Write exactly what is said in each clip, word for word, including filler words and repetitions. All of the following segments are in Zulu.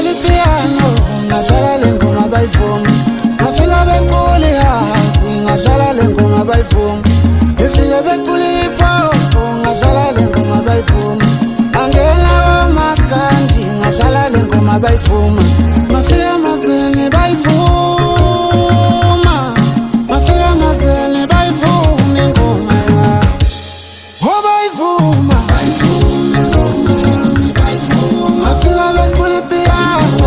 bedlala ipiano ngadlala le ngoma bayivuma. Ngafika becula ihouse ngadlala le ngoma bayivuma. Ngifike becula hip-hop ngadlala le ngoma bayivuma. Angena komaskandi ngadlala le ngoma bayivuma. Ngafika emazweni bayivuma. Ngafika emazweni bayivuma ingoma ya. Oh bayivuma. Bayivuma ingoma yami bayivuma. Ngafika becula ipiano.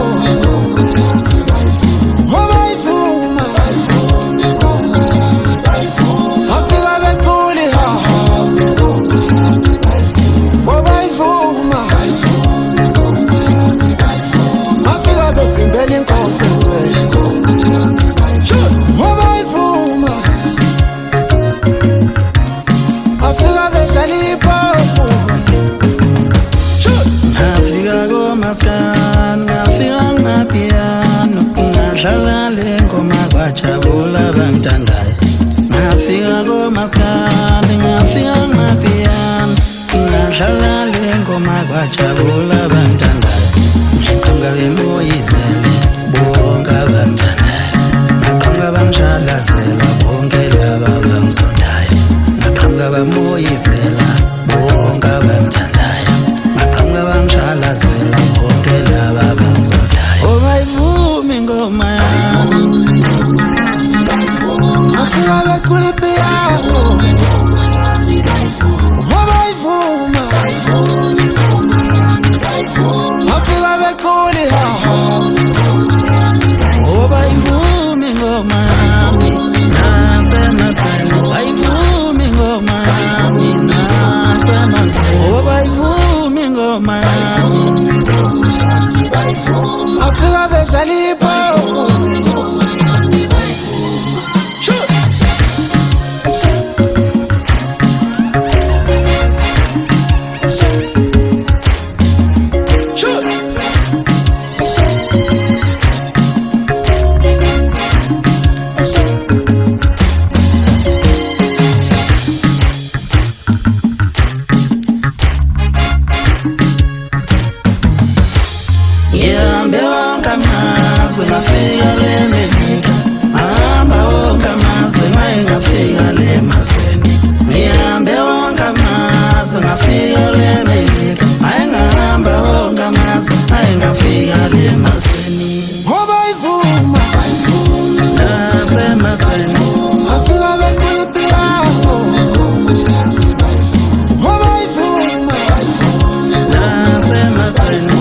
Oh bayivuma. Bayivuma ingoma yami bayivuma. Ngafika becula ihouse ingoma yami bayivuma. Oh bayivuma. Bayivuma ingoma yami bayivuma. Ngafika bephimbela inkosi ezweni ingoma yami bayivuma. Oh bayivuma. Ngafika bedlala hip-hop. Ngafika komaskandi ngafika ngamapiano ngadlala le ngoma kwajabula abangithandayo. Ngafika komaskandi ngafika ngamapiano ngadlala le ngoma kwajabula abangithandayo. Ngaqhamuka bemoyizele bonke abangithandayo. Ngaqhamuka bangishalazela bonke laba abangisondayo. Ngaqhamuka bamoyizela bonke abangithandayo. Ngaqhamuka bangishalazela bonke laba abangisondayo. Oh bayivuma ingoma yami. Ngafika becula ipiano. Oh bayivuma. Ngafika becula ihouse. Oh bayivuma ingoma yami nasemazweni. Bayivuma ingoma yami nasemazweni. Oh bayivuma ingoma yami. Ngafika bedlala hip-hop. Ngihambe wonke amazwe ngafika le Melika. Ngahamba wonke amazwe maye ngafika le mazweni. Ngihambe wonke amazwe ngafika le Melika. Maye ngahamba wonke amazwe maye ngafika le mazweni. Oh bayivuma. Nasemazweni. Ngafika becula ipiano. Oh bayivuma. Nasemazweni.